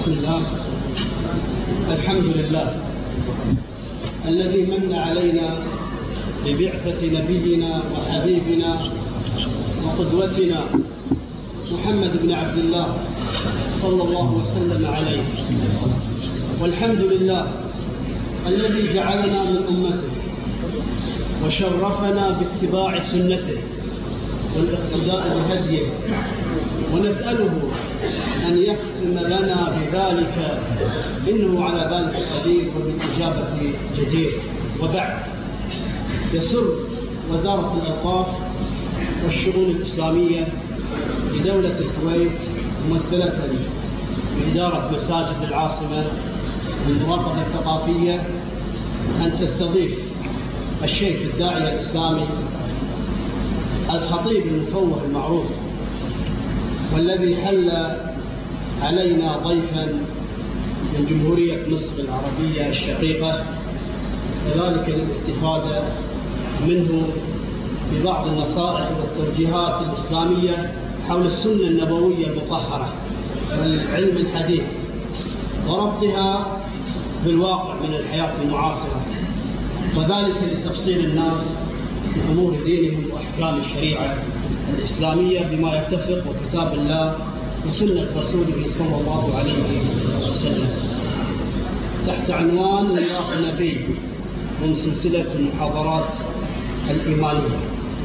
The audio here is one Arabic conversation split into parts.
بسم الله. الحمد لله الذي من علينا ببعثة نبينا وحبيبنا وقدوتنا محمد بن عبد الله صلى الله وسلم عليه. والحمد لله الذي جعلنا من أمته وشرفنا باتباع سنته والاقتداء بهديه، ونسأله أن يختم لنا بذلك إنه على ذلك قدير وبالإجابة جدير. وبعد، يسر وزارة الأوقاف والشؤون الإسلامية بدولة الكويت ممثلة بإدارة مساجد العاصمة للمراقبة الثقافية أن تستضيف الشيخ الداعية الإسلامي الخطيب المفوه المعروف، والذي حل علينا ضيفا من جمهورية مصر العربية الشقيقة، وذلك للاستفادة منه ببعض النصائح والتوجيهات الإسلامية حول السنة النبوية المطهرة والعلم الحديث، وربطها بالواقع من الحياة المعاصرة، وذلك لتفصيل الناس بأمور دينهم وأحكام الشريعة الإسلامية بما يتفق وكتاب الله وسنة رسوله صلى الله عليه وسلم، تحت عنوان ميراث النبي من سلسلة المحاضرات الإيمانية.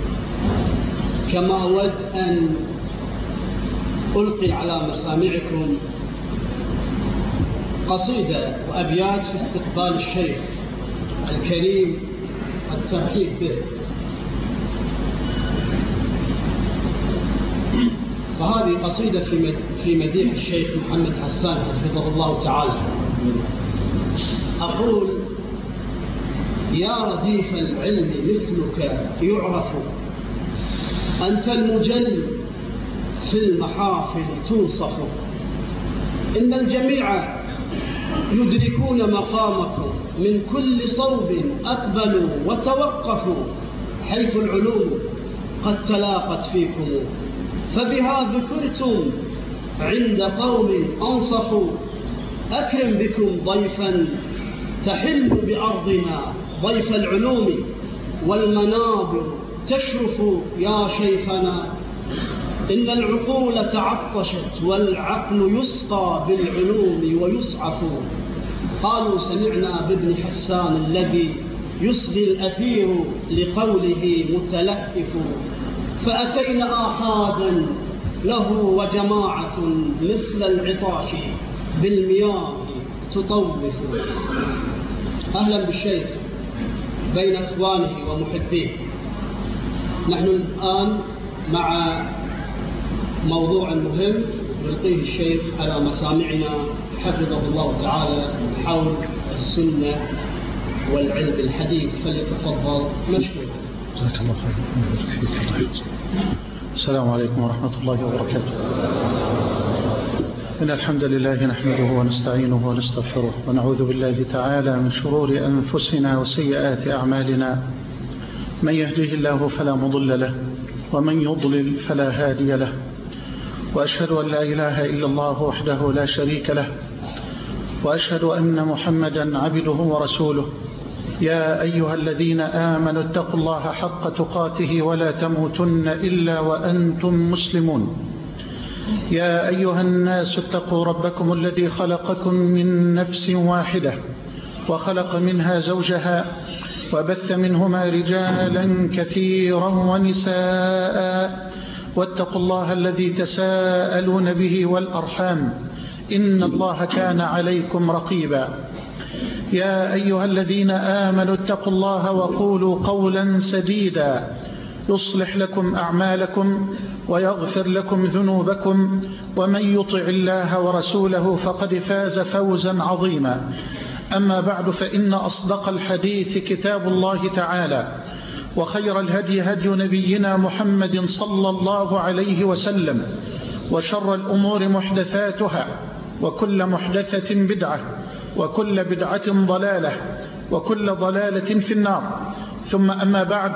كما أود أن ألقي على مسامعكم قصيدة وأبيات في استقبال الشيخ الكريم والترحيب به. فهذه قصيدة في مديح الشيخ محمد حسان حفظه الله تعالى. أقول: يا رديف العلم مثلك يعرف، أنت المجل في المحافل توصف، إن الجميع يدركون مقامكم، من كل صوب أقبلوا وتوقفوا، حيث العلوم قد تلاقت فيكم، فبها ذكرتم عند قوم أنصفوا، أكرم بكم ضيفا تحل بأرضنا، ضيف العلوم والمنابر تشرف يا شيخنا، إن العقول تعطشت والعقل يسقى بالعلوم ويسعف. قالوا: سمعنا بابن حسان الذي يصغي الأثير لقوله متلهف، فأتينا آحادا له وجماعة مثل العطاش بالمياه تطوف. أهلا بالشيخ بين إخوانه ومحبيه. نحن الآن مع موضوع مهم يلقيه الشيخ على مسامعنا حفظه الله تعالى حول السنة والعلم الحديث، فليتفضل مشكورا. جزاك الله خير. السلام عليكم ورحمة الله وبركاته. إن الحمد لله نحمده ونستعينه ونستغفره، ونعوذ بالله تعالى من شرور أنفسنا وسيئات أعمالنا، من يهده الله فلا مضل له، ومن يضلل فلا هادي له، وأشهد أن لا إله إلا الله وحده لا شريك له، وأشهد أن محمدا عبده ورسوله. يا أيها الذين آمنوا اتقوا الله حق تقاته ولا تموتن إلا وأنتم مسلمون. يا أيها الناس اتقوا ربكم الذي خلقكم من نفس واحدة، وخلق منها زوجها، وبث منهما رجالا كثيرا ونساء، واتقوا الله الذي تساءلون به والأرحام، إن الله كان عليكم رقيبا. يا أيها الذين آمنوا اتقوا الله وقولوا قولا سديدا يصلح لكم أعمالكم ويغفر لكم ذنوبكم، ومن يطع الله ورسوله فقد فاز فوزا عظيما. أما بعد، فإن أصدق الحديث كتاب الله تعالى، وخير الهدي هدي نبينا محمد صلى الله عليه وسلم، وشر الأمور محدثاتها، وكل محدثة بدعة، وكل بدعة ضلالة، وكل ضلالة في النار. ثم أما بعد،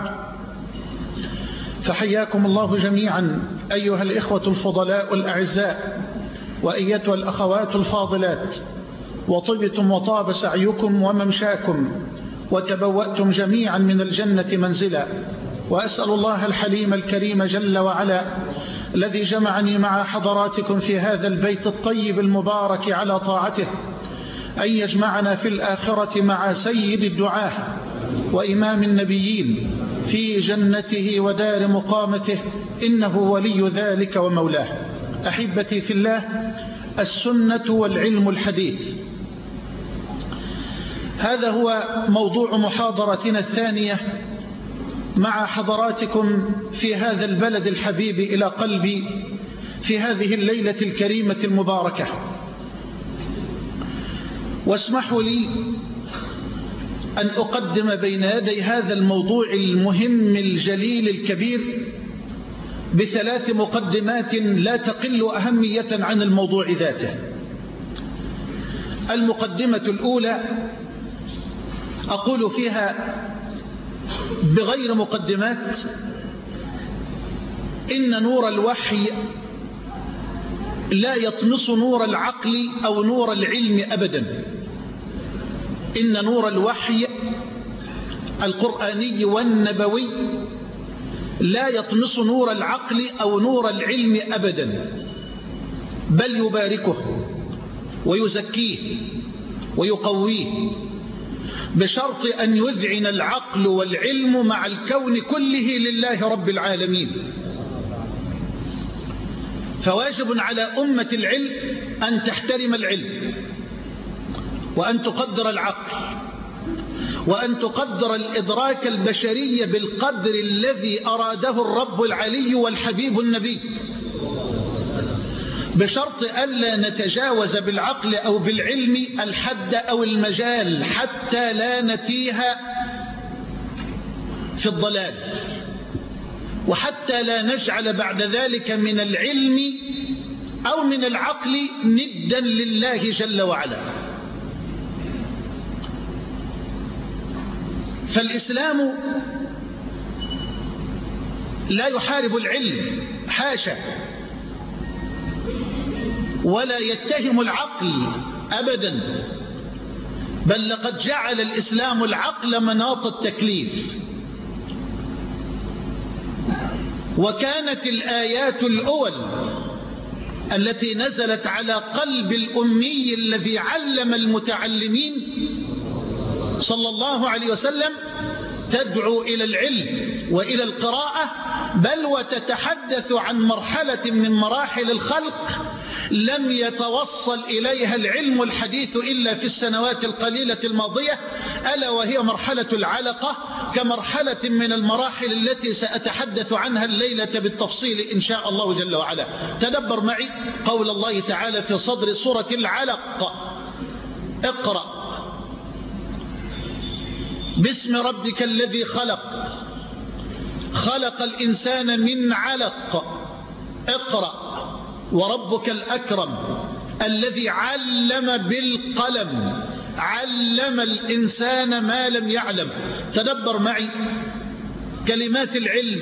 فحياكم الله جميعا أيها الإخوة الفضلاء الأعزاء وأيتها الأخوات الفاضلات، وطبتم وطاب سعيكم وممشاكم، وتبوأتم جميعا من الجنة منزلا. وأسأل الله الحليم الكريم جل وعلا الذي جمعني مع حضراتكم في هذا البيت الطيب المبارك على طاعته أن يجمعنا في الآخرة مع سيد الدعاة وإمام النبيين في جنته ودار مقامته، إنه ولي ذلك ومولاه. أحبتي في الله، السنة والعلم الحديث، هذا هو موضوع محاضرتنا الثانية مع حضراتكم في هذا البلد الحبيب إلى قلبي في هذه الليلة الكريمة المباركة. واسمحوا لي أن أقدم بين يدي هذا الموضوع المهم الجليل الكبير بثلاث مقدمات لا تقل أهمية عن الموضوع ذاته. المقدمة الأولى أقول فيها بغير مقدمات: إن نور الوحي لا يطمس نور العقل أو نور العلم أبدا. إن نور الوحي القرآني والنبوي لا يطمس نور العقل أو نور العلم أبدا، بل يباركه ويزكيه ويقويه، بشرط أن يذعن العقل والعلم مع الكون كله لله رب العالمين. فواجب على أمة العلم أن تحترم العلم، وأن تقدر العقل، وأن تقدر الإدراك البشري بالقدر الذي أراده الرب العلي والحبيب النبي، بشرط ألا نتجاوز بالعقل أو بالعلم الحد أو المجال حتى لا نتيه في الضلال، وحتى لا نجعل بعد ذلك من العلم أو من العقل ندا لله جل وعلا. فالإسلام لا يحارب العلم، حاشا، ولا يتهم العقل أبدا، بل لقد جعل الإسلام العقل مناط التكليف. وكانت الآيات الأول التي نزلت على قلب الأمي الذي علم المتعلمين صلى الله عليه وسلم تدعو إلى العلم وإلى القراءة، بل وتتحدث عن مرحلة من مراحل الخلق لم يتوصل إليها العلم الحديث إلا في السنوات القليلة الماضية، ألا وهي مرحلة العلقة، كمرحلة من المراحل التي سأتحدث عنها الليلة بالتفصيل إن شاء الله جل وعلا. تدبر معي قول الله تعالى في صدر سورة العلق: اقرأ باسم ربك الذي خلق، خلق الإنسان من علق، اقرأ وربك الأكرم الذي علم بالقلم، علم الإنسان ما لم يعلم. تدبر معي كلمات العلم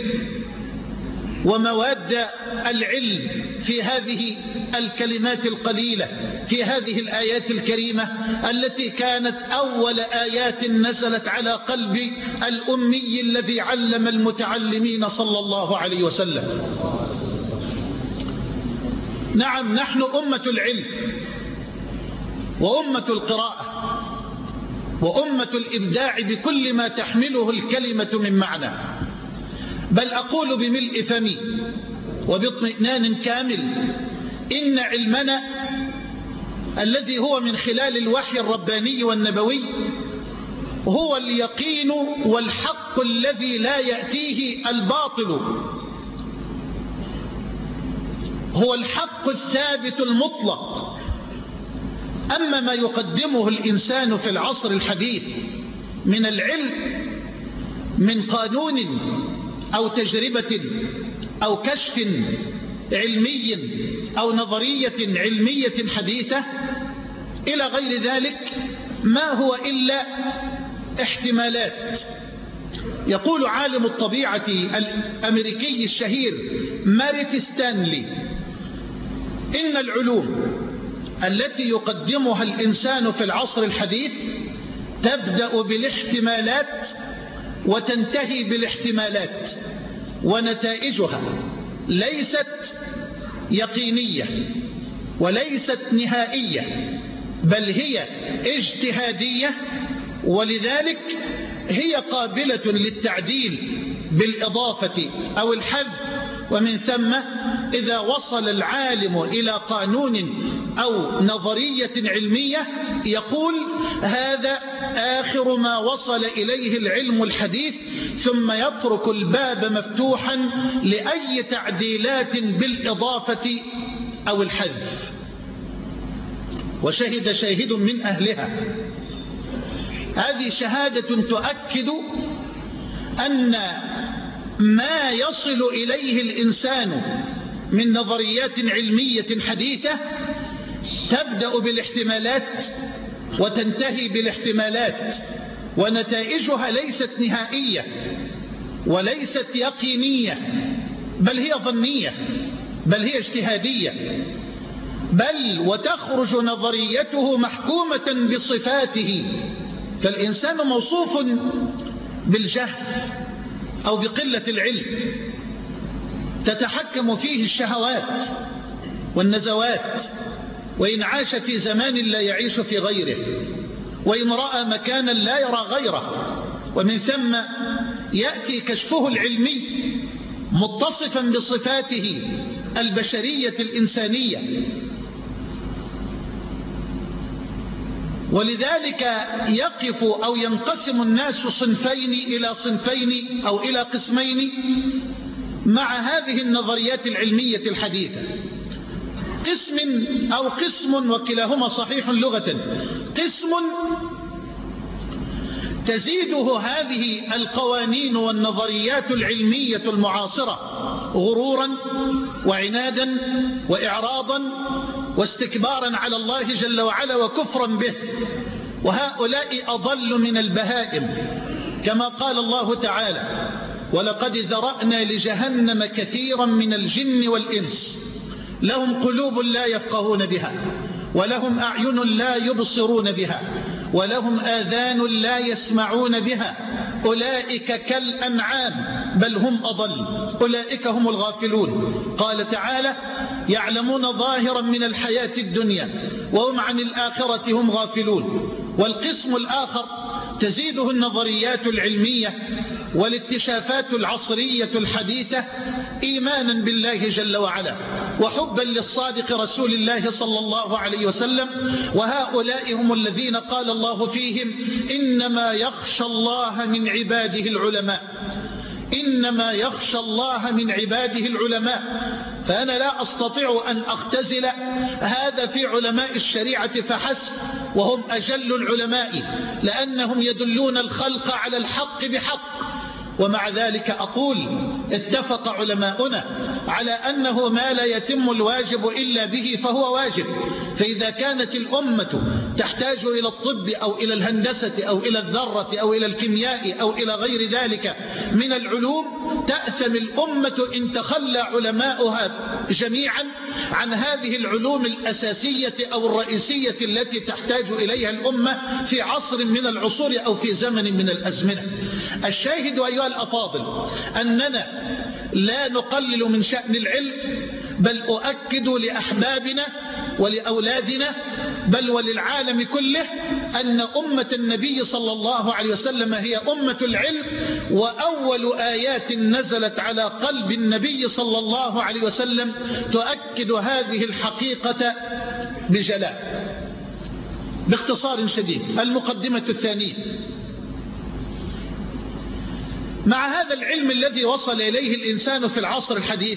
ومواد العلم في هذه الكلمات القليلة في هذه الآيات الكريمة التي كانت أول آيات نزلت على قلب الأمي الذي علم المتعلمين صلى الله عليه وسلم. نعم، نحن أمة العلم وأمة القراءة وأمة الإبداع بكل ما تحمله الكلمة من معنى، بل أقول بملء فمي وباطمئنان كامل: إن علمنا الذي هو من خلال الوحي الرباني والنبوي هو اليقين والحق الذي لا يأتيه الباطل، هو الحق الثابت المطلق. أما ما يقدمه الإنسان في العصر الحديث من العلم من قانون أو تجربة أو كشف علمي أو نظرية علمية حديثة إلى غير ذلك، ما هو إلا احتمالات. يقول عالم الطبيعة الأمريكي الشهير ماريت ستانلي: إن العلوم التي يقدمها الإنسان في العصر الحديث تبدأ بالاحتمالات وتنتهي بالاحتمالات، ونتائجها ليست يقينية وليست نهائية، بل هي اجتهادية، ولذلك هي قابلة للتعديل بالإضافة أو الحذف. ومن ثم إذا وصل العالم إلى قانون أو نظرية علمية يقول هذا آخر ما وصل إليه العلم الحديث، ثم يترك الباب مفتوحا لأي تعديلات بالإضافة أو الحذف. وشهد شاهد من أهلها، هذه شهادة تؤكد أن ما يصل إليه الإنسان من نظريات علمية حديثة تبدأ بالاحتمالات وتنتهي بالاحتمالات، ونتائجها ليست نهائية وليست يقينية، بل هي ظنية، بل هي اجتهادية، بل وتخرج نظريته محكومة بصفاته. فالإنسان موصوف بالجهل أو بقلة العلم تتحكم فيه الشهوات والنزوات، وإن عاش في زمان لا يعيش في غيره، وإن رأى مكانا لا يرى غيره. ومن ثم يأتي كشفه العلمي متصفا بصفاته البشرية الإنسانية. ولذلك يقف أو ينقسم الناس صنفين إلى صنفين أو إلى قسمين مع هذه النظريات العلمية الحديثة. قسم وكلاهما صحيح لغة، قسم تزيده هذه القوانين والنظريات العلمية المعاصرة غرورا وعنادا وإعراضا واستكبارا على الله جل وعلا وكفرا به، وهؤلاء أضل من البهائم، كما قال الله تعالى ولقد ذرأنا لجهنم كثيرا من الجن والإنس لهم قلوب لا يفقهون بها، ولهم أعين لا يبصرون بها، ولهم آذان لا يسمعون بها، أولئك كالأنعام بل هم أضل، أولئك هم الغافلون. قال تعالى يعلمون ظاهرا من الحياة الدنيا وهم عن الآخرة هم غافلون. والقسم الآخر تزيده النظريات العلمية والاكتشافات العصرية الحديثة إيمانا بالله جل وعلا وحبا للصادق رسول الله صلى الله عليه وسلم، وهؤلاء هم الذين قال الله فيهم إنما يخشى الله من عباده العلماء، إنما يخشى الله من عباده العلماء. فأنا لا أستطيع أن أختزل هذا في علماء الشريعة فحسب، وهم أجل العلماء لأنهم يدلون الخلق على الحق بحق. ومع ذلك أقول اتفق علماؤنا على أنه ما لا يتم الواجب إلا به فهو واجب. فإذا كانت الأمة تحتاج إلى الطب أو إلى الهندسة أو إلى الذرة أو إلى الكيمياء أو إلى غير ذلك من العلوم، تأثم الأمة إن تخلى علماؤها جميعا عن هذه العلوم الأساسية أو الرئيسية التي تحتاج إليها الأمة في عصر من العصور أو في زمن من الأزمنة. الشاهد أيها الأفاضل أننا لا نقلل من شأن العلم، بل أؤكد لأحبابنا ولأولادنا بل وللعالم كله أن أمة النبي صلى الله عليه وسلم هي أمة العلم، وأول آيات نزلت على قلب النبي صلى الله عليه وسلم تؤكد هذه الحقيقة بجلاء. باختصار شديد، المقدمة الثانية: مع هذا العلم الذي وصل إليه الإنسان في العصر الحديث،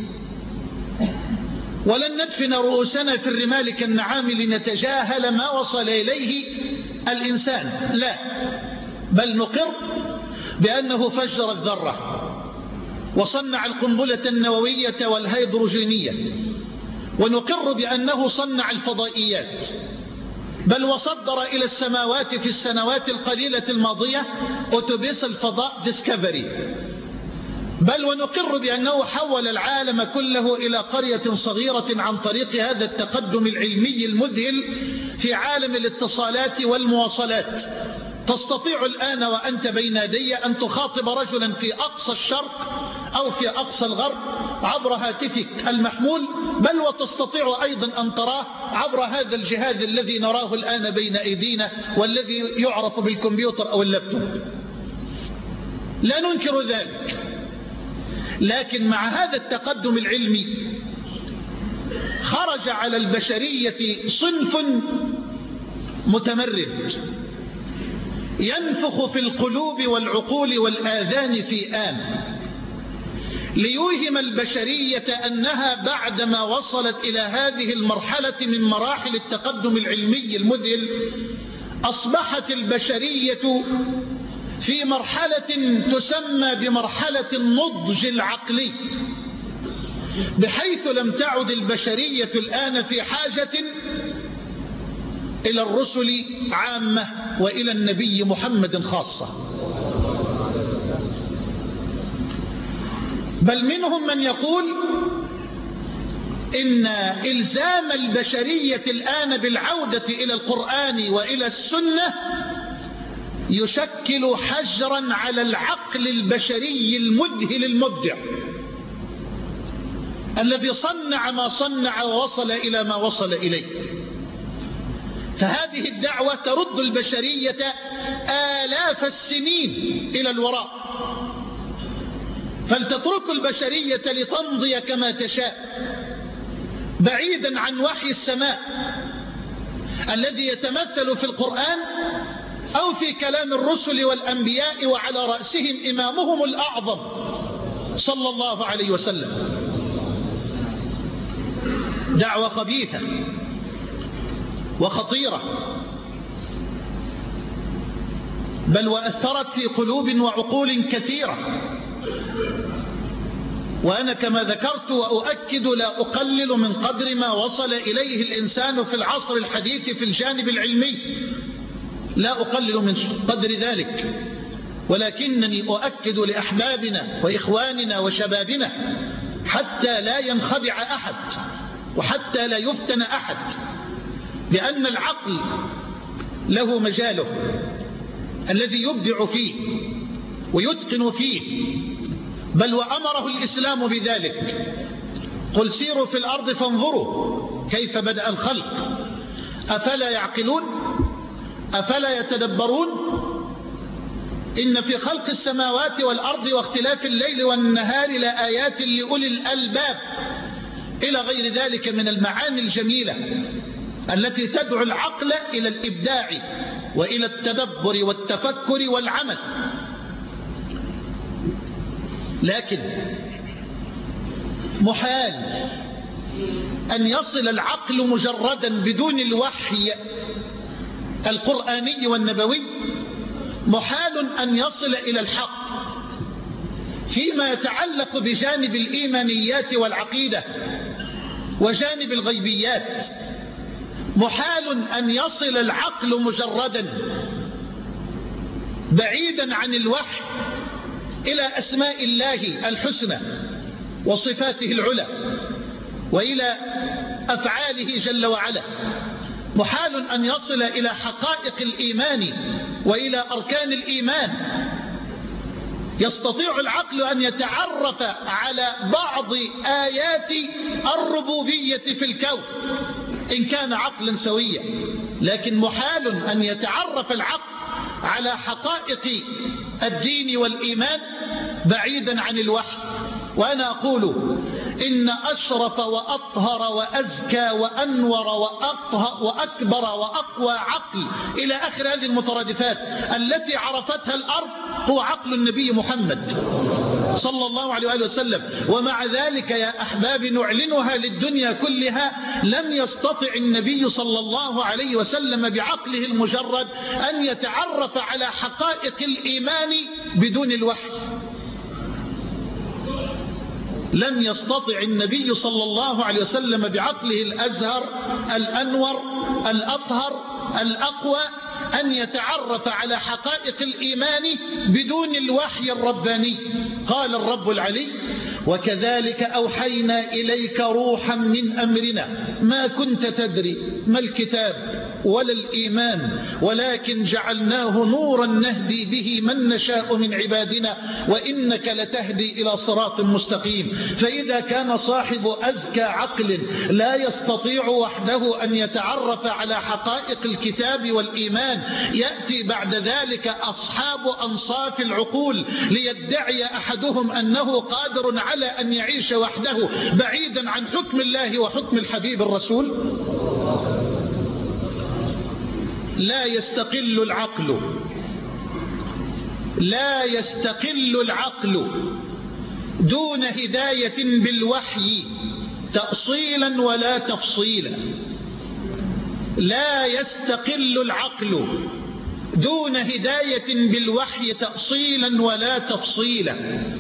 ولن ندفن رؤوسنا في الرمال كالنعام لنتجاهل ما وصل إليه الإنسان، لا، بل نقر بأنه فجر الذرة وصنع القنبلة النووية والهيدروجينية، ونقر بأنه صنع الفضائيات، بل وصدر إلى السماوات في السنوات القليلة الماضية أتوبيس الفضاء ديسكفري. بل ونقر بأنه حول العالم كله إلى قرية صغيرة عن طريق هذا التقدم العلمي المذهل في عالم الاتصالات والمواصلات. تستطيع الآن وأنت بين يدي أن تخاطب رجلا في أقصى الشرق أو في أقصى الغرب عبر هاتفك المحمول، بل وتستطيع أيضا أن تراه عبر هذا الجهاز الذي نراه الآن بين أيدينا والذي يعرف بالكمبيوتر أو اللابتوب. لا ننكر ذلك، لكن مع هذا التقدم العلمي خرج على البشرية صنف متمرد ينفخ في القلوب والعقول والآذان في آن ليوهم البشرية أنها بعدما وصلت إلى هذه المرحلة من مراحل التقدم العلمي المذهل أصبحت البشرية في مرحلة تسمى بمرحلة النضج العقلي، بحيث لم تعد البشرية الآن في حاجة إلى الرسل عامة وإلى النبي محمد خاصة، بل منهم من يقول إن إلزام البشرية الآن بالعودة إلى القرآن وإلى السنة يشكل حجرا على العقل البشري المذهل المبدع الذي صنع ما صنع ووصل إلى ما وصل إليه. فهذه الدعوة ترد البشرية آلاف السنين إلى الوراء، فلتترك البشرية لتمضي كما تشاء بعيدا عن وحي السماء الذي يتمثل في القرآن أو في كلام الرسل والأنبياء وعلى رأسهم إمامهم الأعظم صلى الله عليه وسلم. دعوة قبيحة وخطيرة، بل وأثرت في قلوب وعقول كثيرة، وأنا كما ذكرت وأؤكد لا أقلل من قدر ما وصل إليه الإنسان في العصر الحديث في الجانب العلمي، لا أقلل من قدر ذلك، ولكنني أؤكد لأحبابنا وإخواننا وشبابنا حتى لا ينخدع أحد وحتى لا يفتن أحد، بأن العقل له مجاله الذي يبدع فيه ويتقن فيه، بل وأمره الإسلام بذلك. قل سيروا في الأرض فانظروا كيف بدأ الخلق أفلا يعقلون أفلا يتدبرون إن في خلق السماوات والأرض واختلاف الليل والنهار لآيات لأولي الألباب إلى غير ذلك من المعاني الجميلة التي تدعو العقل إلى الإبداع وإلى التدبر والتفكر والعمل. لكن محال أن يصل العقل مجردا بدون الوحي القرآني والنبوي، محال أن يصل إلى الحق فيما يتعلق بجانب الإيمانيات والعقيدة وجانب الغيبيات. محال أن يصل العقل مجردا بعيدا عن الوحي إلى أسماء الله الحسنى وصفاته العلى وإلى أفعاله جل وعلا. محال أن يصل إلى حقائق الإيمان وإلى أركان الإيمان. يستطيع العقل أن يتعرف على بعض آيات الربوبية في الكون إن كان عقلا سويا، لكن محال أن يتعرف العقل على حقائق الدين والإيمان بعيدا عن الوحي. وأنا أقول إن أشرف وأطهر وأزكى وأنور وأكبر وأقوى عقل إلى آخر هذه المترادفات التي عرفتها الأرض هو عقل النبي محمد صلى الله عليه وآله وسلم. ومع ذلك يا أحباب نعلنها للدنيا كلها، لم يستطع النبي صلى الله عليه وسلم بعقله المجرد أن يتعرف على حقائق الإيمان بدون الوحي. لم يستطع النبي صلى الله عليه وسلم بعقله الأزهر الأنور الأطهر الأقوى أن يتعرف على حقائق الإيمان بدون الوحي الرباني. قال الرب العلي: وكذلك أوحينا إليك روحا من أمرنا ما كنت تدري ما الكتاب ولا الإيمان ولكن جعلناه نورا نهدي به من نشاء من عبادنا وإنك لتهدي إلى صراط مستقيم. فإذا كان صاحب أزكى عقل لا يستطيع وحده أن يتعرف على حقائق الكتاب والإيمان، يأتي بعد ذلك أصحاب أنصاف العقول ليدعي أحدهم أنه قادر على أن يعيش وحده بعيدا عن حكم الله وحكم الحبيب الرسول. لا يستقل العقل دون هداية بالوحي تأصيلا ولا تفصيلا. لا يستقل العقل دون هداية بالوحي تأصيلا ولا تفصيلا.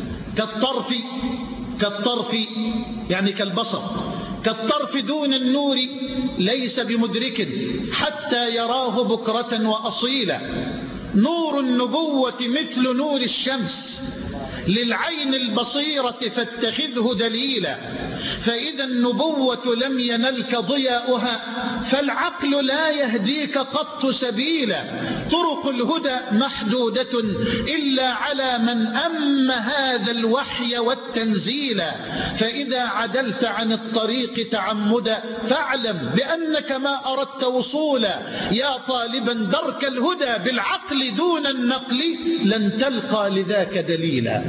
كالطرف يعني كالبصر، كالطرف دون النور ليس بمدرك حتى يراه بكرة وأصيلا. نور النبوة مثل نور الشمس للعين البصيرة فاتخذه دليلا. فإذا النبوة لم ينلك ضياؤها فالعقل لا يهديك قط سبيلا. طرق الهدى محدودة إلا على من أم هذا الوحي والتنزيل. فإذا عدلت عن الطريق تعمدا فاعلم بأنك ما أردت وصولا. يا طالبا درك الهدى بالعقل دون النقل لن تلقى لذاك دليلا.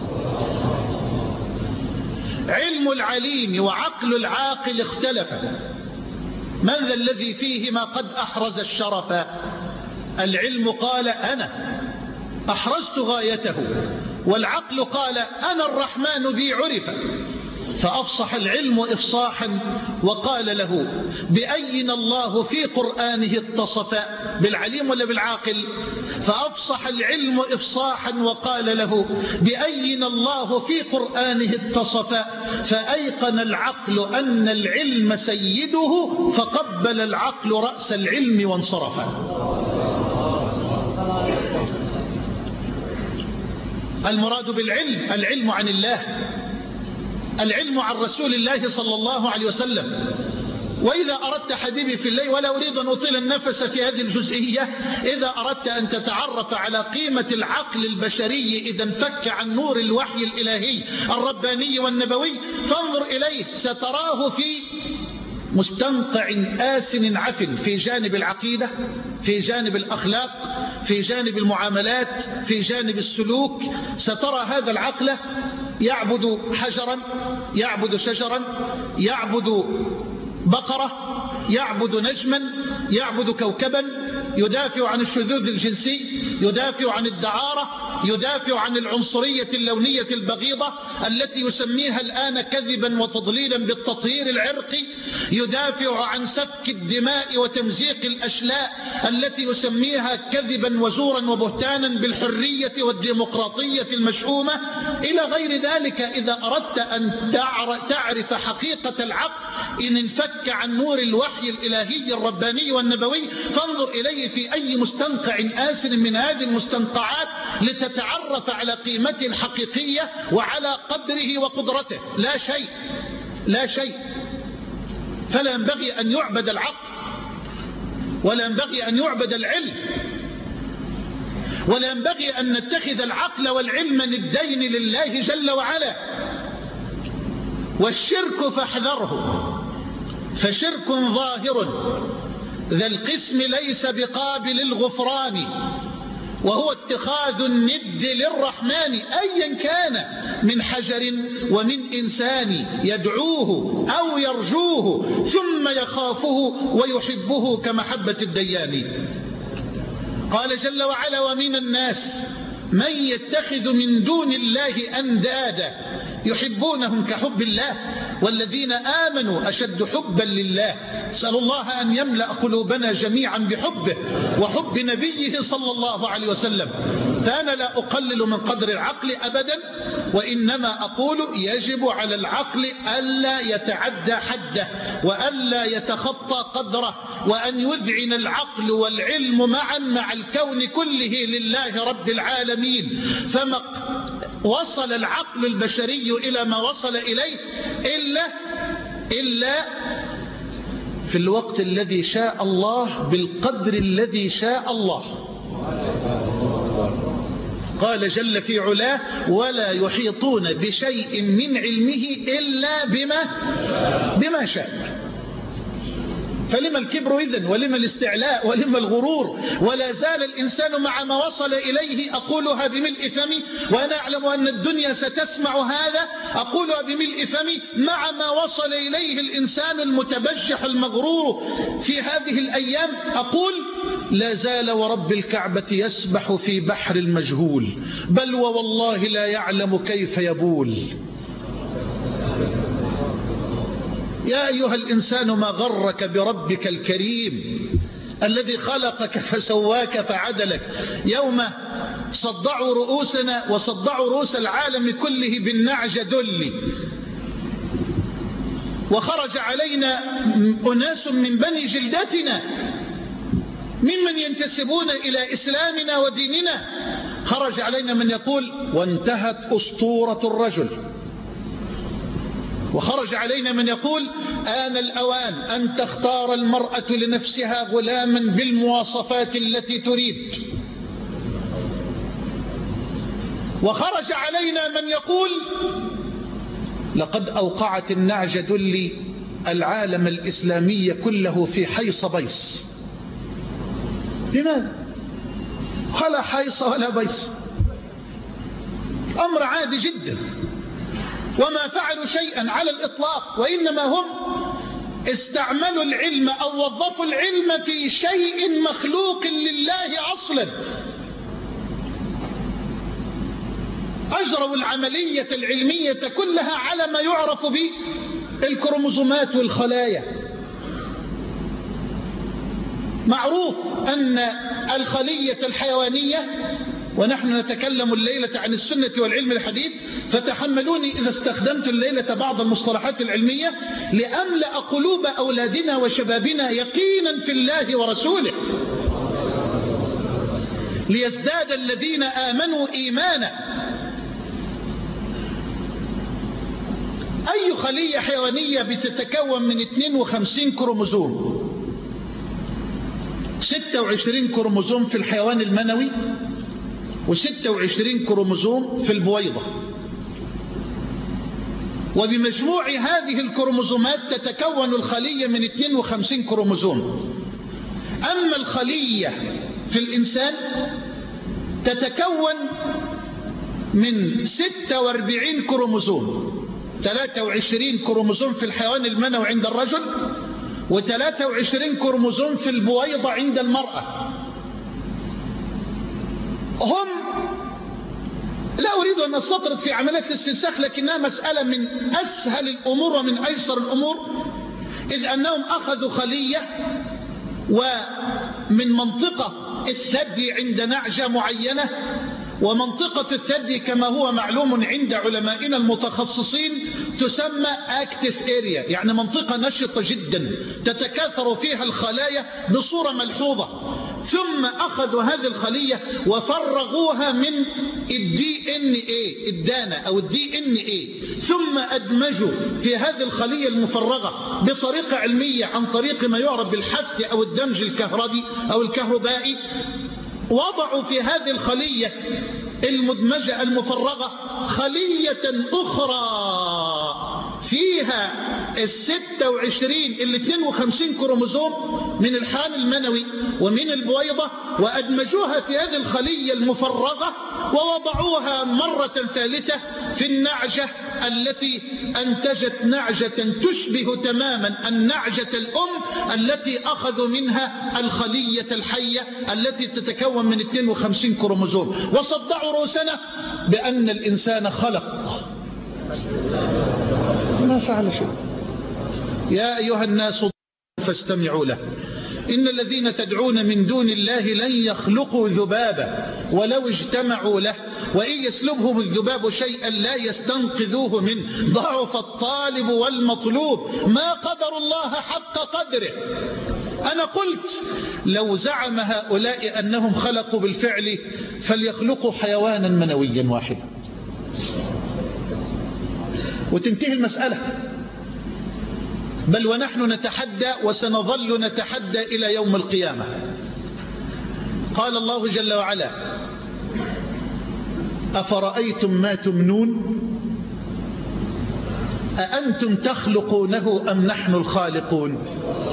علم العليم وعقل العاقل اختلفا، من ذا الذي فيهما قد أحرز الشرف؟ العلم قال أنا أحرزت غايته، والعقل قال أنا الرحمن بي عرف. فأفصح العلم إفصاحا وقال له بأينا الله في قرآنه اتصف، بالعليم ولا بالعاقل؟ فأفصح العلم إفصاحا وقال له بأينا الله في قرآنه اتصف. فأيقن العقل أن العلم سيده فقبل العقل رأس العلم وانصرف. المراد بالعلم العلم عن الله، العلم عن رسول الله صلى الله عليه وسلم. وإذا أردت حبيبي في الله، ولا أريد أن أطيل النفس في هذه الجزئية، إذا أردت أن تتعرف على قيمة العقل البشري إذا انفك عن نور الوحي الإلهي الرباني والنبوي فانظر إليه، ستراه في مستنقع آسن عفن، في جانب العقيدة، في جانب الأخلاق، في جانب المعاملات، في جانب السلوك. سترى هذا العقل يعبد حجرا، يعبد شجرا، يعبد بقرة، يعبد نجما، يعبد كوكبا، يدافع عن الشذوذ الجنسي، يدافع عن الدعارة، يدافع عن العنصرية اللونية البغيضة التي يسميها الآن كذبا وتضليلا بالتطهير العرقي، يدافع عن سفك الدماء وتمزيق الأشلاء التي يسميها كذبا وزورا وبهتانا بالحرية والديمقراطية المشؤومة إلى غير ذلك. إذا أردت أن تعرف حقيقة العقل إن انفك عن نور الوحي الإلهي الرباني والنبوي فانظر إليه في أي مستنقع آسن من هذه المستنقعات لتتعرف على قيمته الحقيقية وعلى قدره وقدرته. لا شيء، لا شيء. فلا ينبغي أن يعبد العقل، ولا ينبغي أن يعبد العلم، ولا ينبغي أن نتخذ العقل والعلم ندين لله جل وعلا. والشرك فاحذره، فشرك ظاهر ذا القسم ليس بقابل الغفران، وهو اتخاذ الند للرحمن أيا كان من حجر ومن إنسان يدعوه أو يرجوه ثم يخافه ويحبه كمحبة الديان. قال جل وعلا ومن الناس من يتخذ من دون الله أندادا يحبونهم كحب الله والذين آمنوا أشد حبا لله. أسأل الله أن يملأ قلوبنا جميعا بحبه وحب نبيه صلى الله عليه وسلم. فأنا لا أقلل من قدر العقل أبدا، وإنما أقول يجب على العقل ألا يتعدى حده وألا يتخطى قدره، وأن يذعن العقل والعلم معا مع الكون كله لله رب العالمين. وصل العقل البشري إلى ما وصل إليه إلا في الوقت الذي شاء الله بالقدر الذي شاء الله. قال جل في علاه: ولا يحيطون بشيء من علمه إلا بما شاء. فلما الكبر إذن؟ ولما الاستعلاء؟ ولما الغرور؟ ولا زال الإنسان مع ما وصل إليه، أقولها بملء فمي وأنا أعلم أن الدنيا ستسمع هذا، أقولها بملء فمي، مع ما وصل إليه الإنسان المتبجح المغرور في هذه الأيام، أقول: لا زال ورب الكعبة يسبح في بحر المجهول، بل ووالله لا يعلم كيف يبول. يا أيها الإنسان ما غرك بربك الكريم الذي خلقك فسواك فعدلك. يوم صدعوا رؤوسنا وصدعوا رؤوس العالم كله بالنعجة دلي، وخرج علينا أناس من بني جلدتنا ممن ينتسبون إلى إسلامنا وديننا، خرج علينا من يقول: وانتهت أسطورة الرجل. وخرج علينا من يقول: آن الأوان أن تختار المرأة لنفسها غلاما بالمواصفات التي تريد. وخرج علينا من يقول: لقد أوقعت النعجة دلي العالم الإسلامي كله في حيص بيص. لماذا؟ ولا حيص ولا بيص، أمر عادي جدا، وما فعلوا شيئا على الإطلاق، وإنما هم استعملوا العلم أو وظفوا العلم في شيء مخلوق لله أصلا. أجروا العملية العلمية كلها على ما يعرف بالكروموزومات والخلايا. معروف أن الخلية الحيوانية، ونحن نتكلم الليلة عن السنة والعلم الحديث، فتحملوني إذا استخدمت الليلة بعض المصطلحات العلمية لأملأ قلوب أولادنا وشبابنا يقينا في الله ورسوله، ليزداد الذين آمنوا إيمانا. أي خلية حيوانية بتتكون من 52 كروموزوم، 26 كروموزوم في الحيوان المنوي و26 كروموزوم في البويضة، وبمجموع هذه الكروموزومات تتكون الخلية من 52 كروموزوم. أما الخلية في الإنسان تتكون من 46 كروموزوم، 23 كروموزوم في الحيوان المنوي عند الرجل، و23 كروموزوم في البويضة عند المرأة. هم، لا أريد أن أستطرد في عملية الاستنساخ، لكنها مسألة من أسهل الأمور ومن أيسر الأمور، إذ أنهم أخذوا خلية ومن منطقة الثدي عند نعجة معينة، ومنطقة الثدي كما هو معلوم عند علمائنا المتخصصين تسمى active area، يعني منطقة نشطة جدا تتكاثر فيها الخلايا بصورة ملحوظة. ثم أخذوا هذه الخلية وفرغوها من DNA، الدانة أو DNA، ثم أدمجوا في هذه الخلية المفرغة بطريقة علمية عن طريق ما يعرف بالحث أو الدمج الكهربي أو الكهربائي. وضعوا في هذه الخلية المدمجة المفرغة خلية أخرى فيها 26 52 كروموزوم من الحال المنوي ومن البويضة، وأدمجوها في هذه الخلية المفرغة ووضعوها مرة ثالثة في النعجة التي أنتجت نعجة تشبه تماما النعجة الأم التي أخذوا منها الخلية الحية التي تتكون من 52 كروموزوم، وصدعوا رؤوسنا بأن الإنسان خلق، ما فعل شيء. يا أيها الناس فاستمعوا له، إن الذين تدعون من دون الله لن يخلقوا ذبابا ولو اجتمعوا له، وإن يسلبهم الذباب شيئا لا يستنقذوه منه، ضعف الطالب والمطلوب، ما قدر الله حق قدره. أنا قلت لو زعم هؤلاء أنهم خلقوا بالفعل فليخلقوا حيوانا منويا واحدا، وتنتهي المسألة. بل ونحن نتحدى وسنظل نتحدى إلى يوم القيامة. قال الله جل وعلا: أفرأيتم ما تمنون أأنتم تخلقونه أم نحن الخالقون؟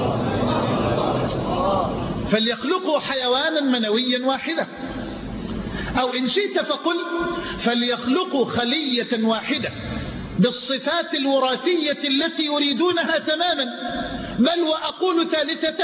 فليخلقوا حيوانا منويا واحدة، أو إن شئت فقل فليخلقوا خلية واحدة بالصفات الوراثية التي يريدونها تماما. بل وأقول ثالثة: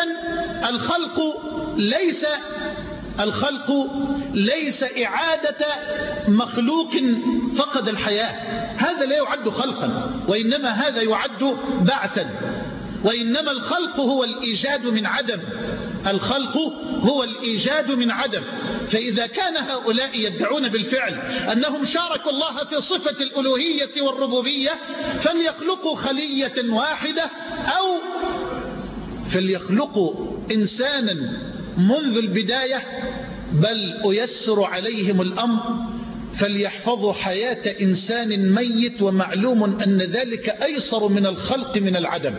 الخلق ليس إعادة مخلوق فقد الحياة، هذا لا يعد خلقا، وإنما هذا يعد بعثا. وإنما الخلق هو الإيجاد من عدم، الخلق هو الإيجاد من عدم. فإذا كان هؤلاء يدعون بالفعل أنهم شاركوا الله في صفة الألوهية والربوبية، فليخلقوا خلية واحدة، أو فليخلقوا إنسانا منذ البداية. بل أيسر عليهم الأمر، فليحفظوا حياة إنسان ميت، ومعلوم أن ذلك أيسر من الخلق من العدم.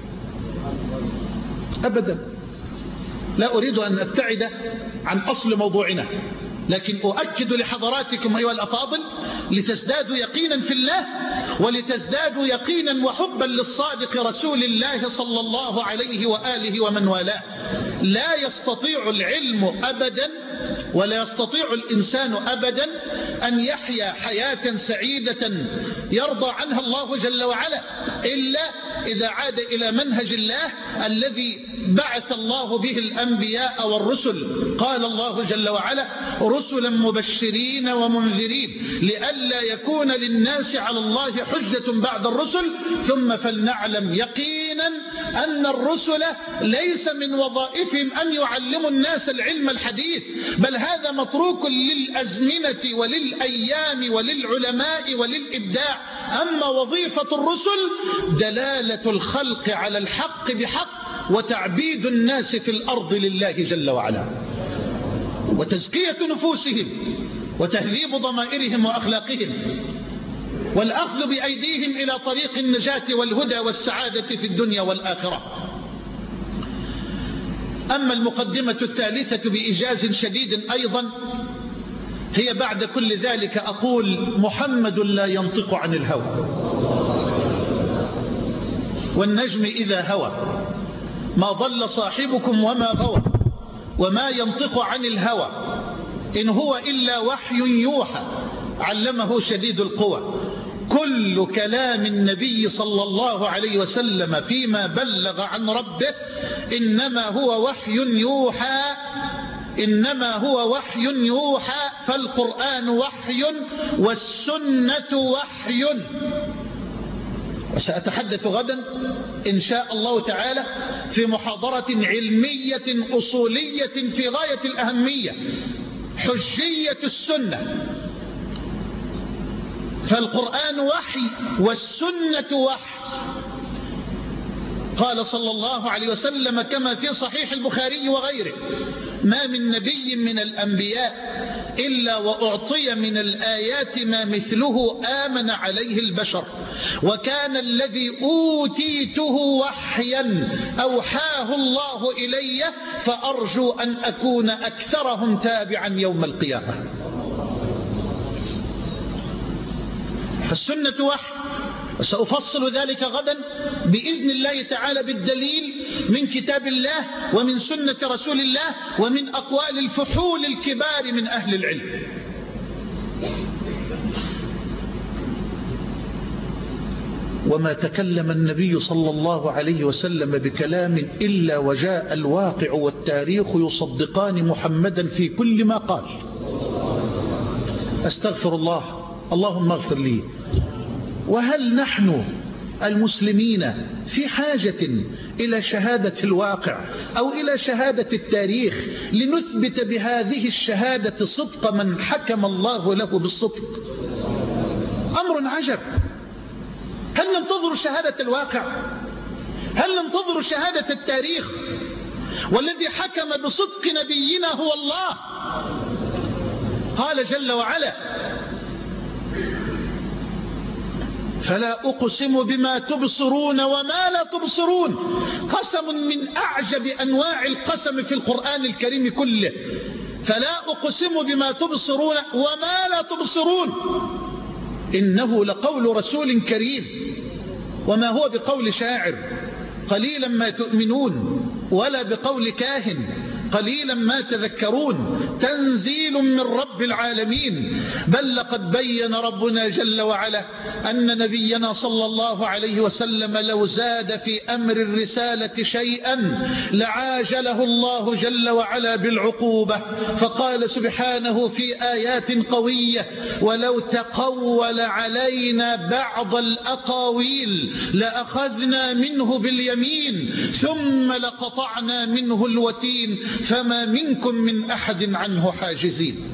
أبدا لا أريد أن أبتعد عن أصل موضوعنا، لكن أؤكد لحضراتكم أيها الأفاضل لتزدادوا يقينا في الله، ولتزدادوا يقينا وحبا للصادق رسول الله صلى الله عليه وآله ومن والاه. لا يستطيع العلم أبدا، ولا يستطيع الإنسان أبدا أن يحيا حياة سعيدة يرضى عنها الله جل وعلا إلا إذا عاد إلى منهج الله الذي بعث الله به الأنبياء والرسل. قال الله جل وعلا: رسلا مبشرين ومنذرين لئلا يكون للناس على الله حجة بعد الرسل. ثم فلنعلم يقينا أن الرسل ليس من وظائفهم أن يعلموا الناس العلم الحديث، بل هذا متروك للأزمنة وللأيام وللعلماء وللإبداع. أما وظيفة الرسل دلالة الخلق على الحق بحق، وتعبيد الناس في الأرض لله جل وعلا، وتزكية نفوسهم، وتهذيب ضمائرهم وأخلاقهم، والأخذ بأيديهم إلى طريق النجاة والهدى والسعادة في الدنيا والآخرة. أما المقدمة الثالثة بإيجاز شديد أيضا هي بعد كل ذلك أقول: محمد لا ينطق عن الهوى، والنجم إذا هوى ما ضل صاحبكم وما غوى، وما ينطق عن الهوى إن هو إلا وحي يوحى علمه شديد القوى. كل كلام النبي صلى الله عليه وسلم فيما بلغ عن ربه إنما هو وحي يوحى، إنما هو وحي يوحى. فالقرآن وحي والسنة وحي. وسأتحدث غدا إن شاء الله تعالى في محاضرة علمية أصولية في غاية الأهمية: حجية السنة. فالقرآن وحي والسنة وحي. قال صلى الله عليه وسلم كما في صحيح البخاري وغيره: ما من نبي من الأنبياء إلا وأعطي من الآيات ما مثله آمن عليه البشر، وكان الذي أوتيته وحيا أوحاه الله إلي، فأرجو أن أكون أكثرهم تابعا يوم القيامة. فالسنة وحي، وسأفصل ذلك غدا بإذن الله تعالى بالدليل من كتاب الله ومن سنة رسول الله ومن أقوال الفحول الكبار من أهل العلم. وما تكلم النبي صلى الله عليه وسلم بكلام إلا وجاء الواقع والتاريخ يصدقان محمدا في كل ما قال. أستغفر الله، اللهم اغفر لي. وهل نحن المسلمين في حاجة إلى شهادة الواقع أو إلى شهادة التاريخ لنثبت بهذه الشهادة صدق من حكم الله له بالصدق؟ أمر عجب. هل ننتظر شهادة الواقع؟ هل ننتظر شهادة التاريخ؟ والذي حكم بصدق نبينا هو الله. قال جل وعلا: فلا أقسم بما تبصرون وما لا تبصرون، قسم من أعجب أنواع القسم في القرآن الكريم كله. فلا أقسم بما تبصرون وما لا تبصرون، إنه لقول رسول كريم وما هو بقول شاعر قليلا ما تؤمنون، ولا بقول كاهن قليلا ما تذكرون، تنزيل من رب العالمين. بل لقد بين ربنا جل وعلا أن نبينا صلى الله عليه وسلم لو زاد في أمر الرسالة شيئا لعاجله الله جل وعلا بالعقوبة. فقال سبحانه في آيات قوية: ولو تقول علينا بعض الأقاويل لأخذنا منه باليمين ثم لقطعنا منه الوتين فما منكم من أحد عنه حاجزين.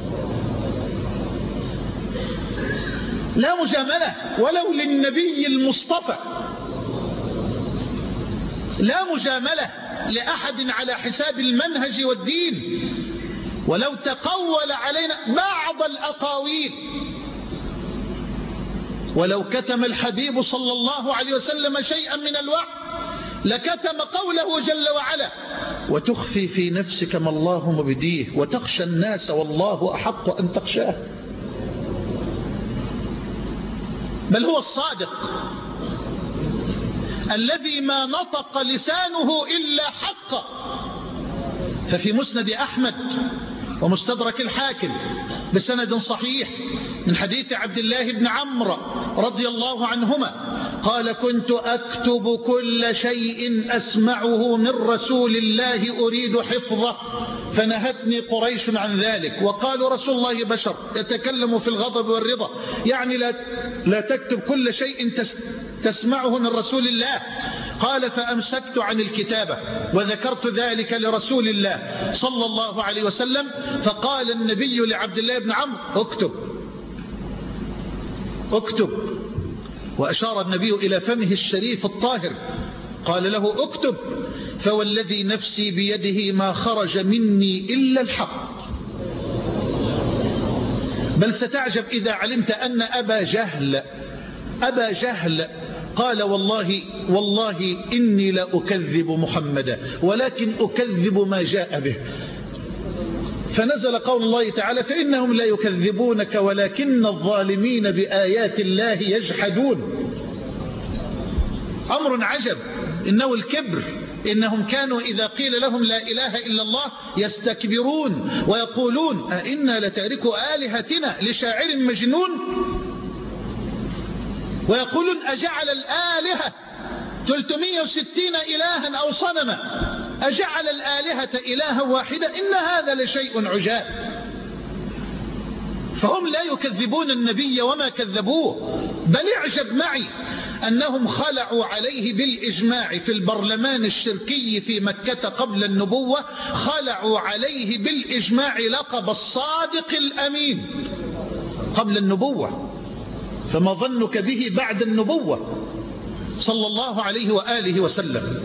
لا مجاملة ولو للنبي المصطفى، لا مجاملة لأحد على حساب المنهج والدين. ولو تقول علينا بعض الأقاويل، ولو كتم الحبيب صلى الله عليه وسلم شيئا من الوحي لكتم قوله جل وعلا: وتخفي في نفسك ما الله مبديه وتخشى الناس والله أحق أن تخشاه. بل هو الصادق الذي ما نطق لسانه إلا حقا. ففي مسند أحمد ومستدرك الحاكم بسند صحيح من حديث عبد الله بن عمرو رضي الله عنهما قال: كنت أكتب كل شيء أسمعه من رسول الله أريد حفظه فنهتني قريش عن ذلك، وقالوا: رسول الله بشر يتكلم في الغضب والرضا، يعني لا تكتب كل شيء تسمعه من رسول الله. قال: فأمسكت عن الكتابة وذكرت ذلك لرسول الله صلى الله عليه وسلم، فقال النبي لعبد الله بن عمرو: اكتب اكتب، وأشار النبي إلى فمه الشريف الطاهر قال له: اكتب، فوالذي نفسي بيده ما خرج مني إلا الحق. بل ستعجب إذا علمت أن أبا جهل قال: والله إني لا أكذب محمدا ولكن أكذب ما جاء به. فنزل قول الله تعالى: فإنهم لا يكذبونك ولكن الظالمين بآيات الله يجحدون. أمر عجب، إنه الكبر. إنهم كانوا إذا قيل لهم لا إله إلا الله يستكبرون ويقولون: أئنا لتاركوا آلهتنا لشاعر مجنون. ويقولون: أجعل الآلهة 360 إلها أو صنما، أجعل الآلهة إلها واحدة إن هذا لشيء عجاب. فهم لا يكذبون النبي وما كذبوه، بل اعجب معي أنهم خلعوا عليه بالإجماع في البرلمان الشركي في مكة قبل النبوة، خلعوا عليه بالإجماع لقب الصادق الأمين قبل النبوة، فما ظنك به بعد النبوة صلى الله عليه وآله وسلم.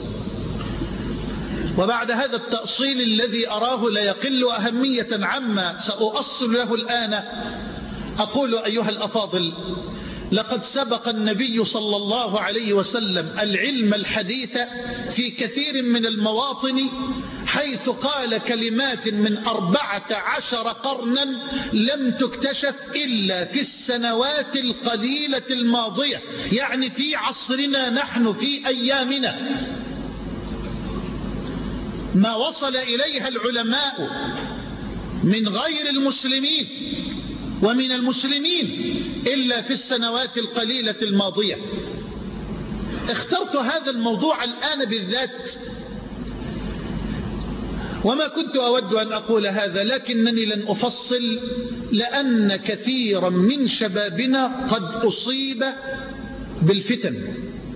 وبعد هذا التأصيل الذي أراه لا يقل أهمية عما سأؤصل له الآن، أقول: أيها الأفاضل، لقد سبق النبي صلى الله عليه وسلم العلم الحديث في كثير من المواطن، حيث قال كلمات من 14 قرنا لم تكتشف إلا في السنوات القليلة الماضية، يعني في عصرنا نحن، في أيامنا، ما وصل إليها العلماء من غير المسلمين ومن المسلمين إلا في السنوات القليلة الماضية. اخترت هذا الموضوع الآن بالذات، وما كنت أود أن أقول هذا، لكنني لن أفصل، لأن كثيرا من شبابنا قد أصيب بالفتن،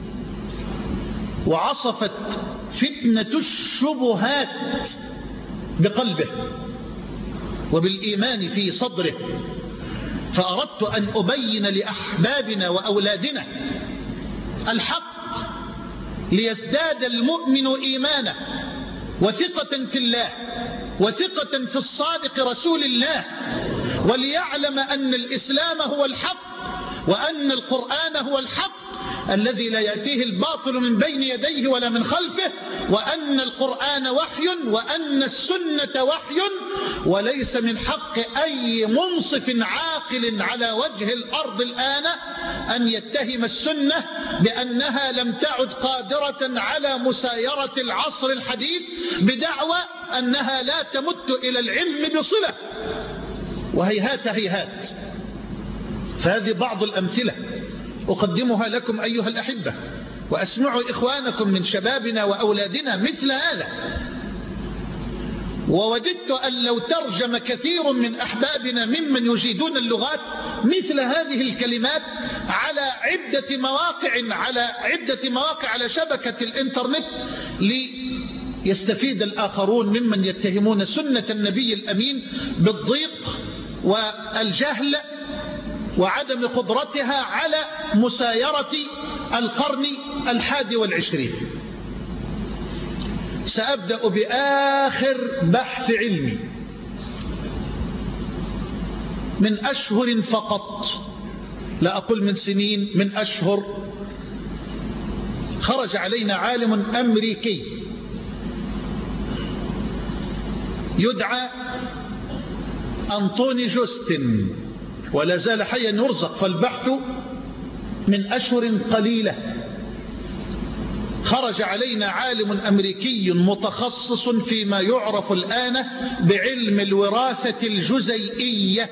وعصفت فتنة الشبهات بقلبه وبالإيمان في صدره. فأردت أن أبين لأحبابنا وأولادنا الحق ليزداد المؤمن إيمانا وثقة في الله وثقة في الصادق رسول الله، وليعلم أن الإسلام هو الحق وأن القرآن هو الحق الذي لا يأتيه الباطل من بين يديه ولا من خلفه، وأن القرآن وحي، وأن السنة وحي، وليس من حق أي منصف عاقل على وجه الأرض الآن أن يتهم السنة بأنها لم تعد قادرة على مسايرة العصر الحديث بدعوى أنها لا تمت إلى العلم بصلة، وهيهات هيهات. فهذه بعض الأمثلة أقدمها لكم أيها الأحبة، وأسمعوا إخوانكم من شبابنا وأولادنا مثل هذا. ووددت أن لو ترجم كثير من أحبابنا ممن يجيدون اللغات مثل هذه الكلمات على عدة مواقع على شبكة الإنترنت ليستفيد الآخرون ممن يتهمون سنة النبي الأمين بالضيق والجهل وعدم قدرتها على مسايرة القرن 21. سأبدأ بآخر بحث علمي من أشهر فقط، لا أقول من سنين، من أشهر. خرج علينا عالم أمريكي يدعى أنطوني جوستن، ولا زال حيا يرزق، فالبحث من أشهر قليلة. خرج علينا عالم أمريكي متخصص فيما يعرف الآن بعلم الوراثة الجزيئية.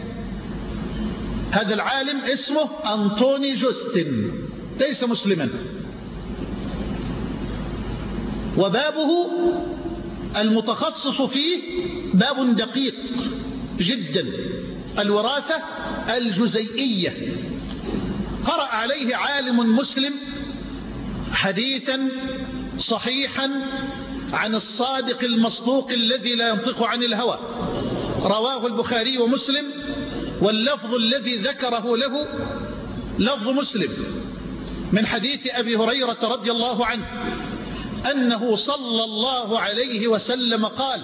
هذا العالم اسمه أنطوني جوستن، ليس مسلما، وبابه المتخصص فيه باب دقيق جدا، الوراثة الجزيئية. قرأ عليه عالم مسلم حديثا صحيحا عن الصادق المصدوق الذي لا ينطق عن الهوى، رواه البخاري ومسلم، واللفظ الذي ذكره له لفظ مسلم، من حديث أبي هريرة رضي الله عنه أنه صلى الله عليه وسلم قال: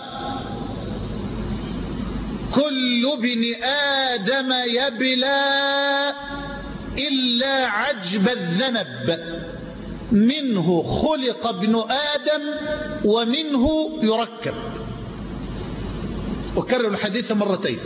كل ابن آدم يبلى إلا عجب الذنب، منه خلق ابن آدم ومنه يركب. أكرر الحديث مرتين: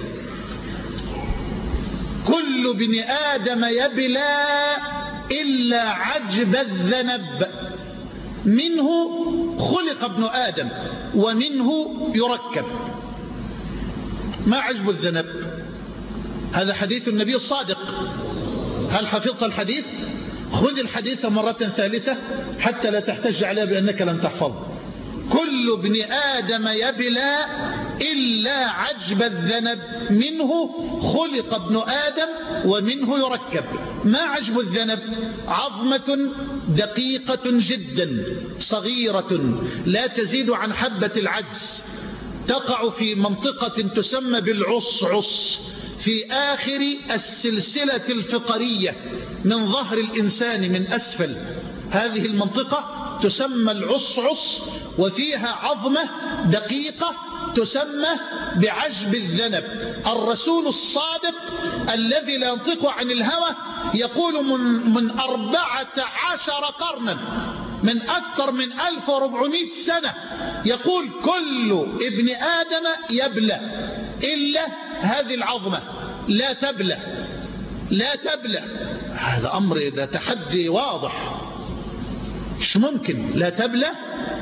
كل ابن آدم يبلى إلا عجب الذنب، منه خلق ابن آدم ومنه يركب. ما عجب الذنب؟ هذا حديث النبي الصادق. هل حفظت الحديث؟ خذ الحديث مرة ثالثة حتى لا تحتج عليه بأنك لم تحفظ. كل ابن آدم يبلى إلا عجب الذنب، منه خلق ابن آدم ومنه يركب. ما عجب الذنب؟ عظمة دقيقة جدا صغيرة لا تزيد عن حبة العدس، تقع في منطقة تسمى بالعصعص في آخر السلسلة الفقرية من ظهر الإنسان من أسفل. هذه المنطقة تسمى العصعص، وفيها عظمة دقيقة تسمى بعجب الذنب. الرسول الصادق الذي لا ينطق عن الهوى يقول من 14 قرنا، من أكثر من 1400 سنة، يقول كل ابن آدم يبلى إلا هذه العظمة لا تبلى، لا تبلى. هذا أمر، ده تحدي واضح. مش ممكن لا تبلى.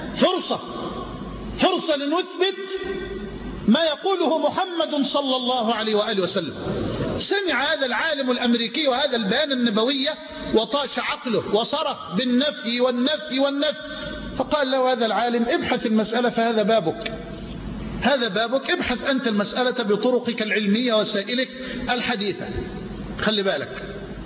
فرصة لنثبت ما يقوله محمد صلى الله عليه وآله وسلم. سمع هذا العالم الأمريكي وهذا البيان النبوية وطاش عقله وصرخ بالنفي والنفي والنفي، فقال له هذا العالم: ابحث المسألة، فهذا بابك، هذا بابك، ابحث أنت المسألة بطرقك العلمية وسائلك الحديثة، خلي بالك.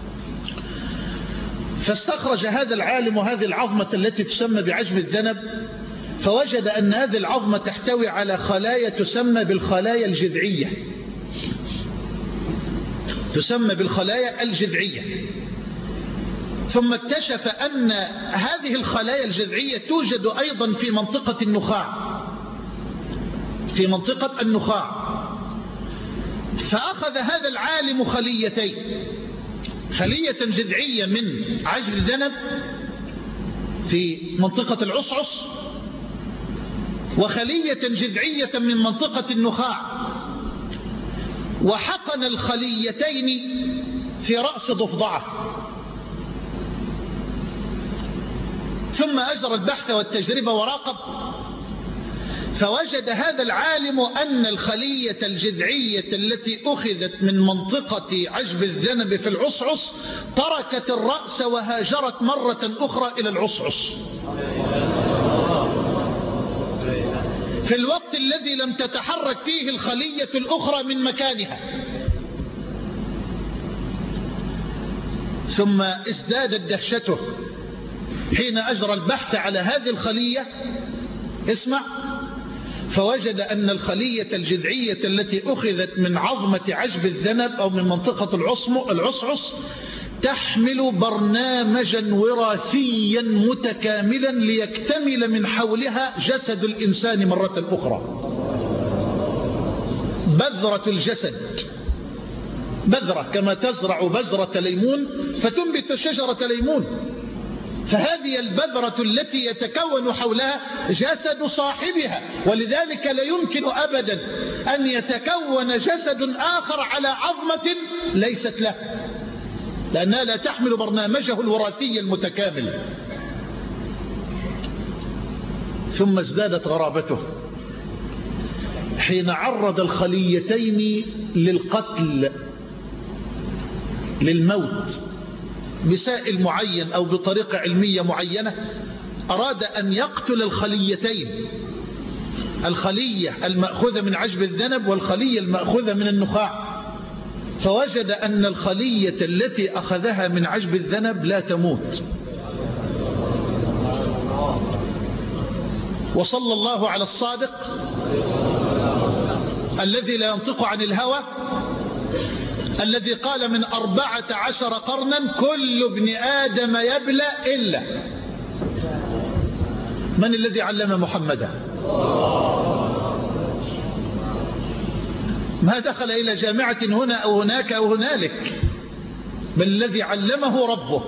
فاستخرج هذا العالم هذه العظمة التي تسمى بعجب الذنب، فوجد أن هذه العظمة تحتوي على خلايا تسمى بالخلايا الجذعية، تسمى بالخلايا الجذعية. ثم اكتشف أن هذه الخلايا الجذعية توجد أيضا في منطقة النخاع، في منطقة النخاع. فأخذ هذا العالم خليتين، خلية جذعية من عجب الذنب في منطقة العصعص، وخلية جذعية من منطقة النخاع، وحقن الخليتين في رأس ضفدعة، ثم أجرى البحث والتجربة وراقب، فوجد هذا العالم أن الخلية الجذعية التي أخذت من منطقة عجب الذنب في العصعص تركت الرأس وهاجرت مرة أخرى إلى العصعص في الوقت الذي لم تتحرك فيه الخلية الأخرى من مكانها. ثم ازدادت دهشته حين أجرى البحث على هذه الخلية. اسمع، فوجد أن الخلية الجذعية التي أخذت من عظمة عجب الذنب أو من منطقة العصعص تحمل برنامجا وراثيا متكاملا ليكتمل من حولها جسد الإنسان مرة أخرى. بذرة الجسد، بذرة كما تزرع بذرة ليمون فتنبت شجرة ليمون، فهذه البذرة التي يتكون حولها جسد صاحبها، ولذلك لا يمكن أبدا أن يتكون جسد آخر على عظمة ليست له، لأنها لا تحمل برنامجه الوراثي المتكامل. ثم ازدادت غرابته حين عرض الخليتين للقتل، للموت بسائل معين أو بطريقة علمية معينة. أراد أن يقتل الخليتين، الخلية المأخوذة من عجب الذنب والخلية المأخوذة من النخاع، فوجد أن الخلية التي أخذها من عجب الذنب لا تموت. وصلى الله على الصادق الذي لا ينطق عن الهوى، الذي قال من 14 قرنا كل ابن آدم يبلى إلا من الذي علم محمدا. ما دخل إلى جامعة هنا أو هناك أو هنالك، بل الذي علمه ربه،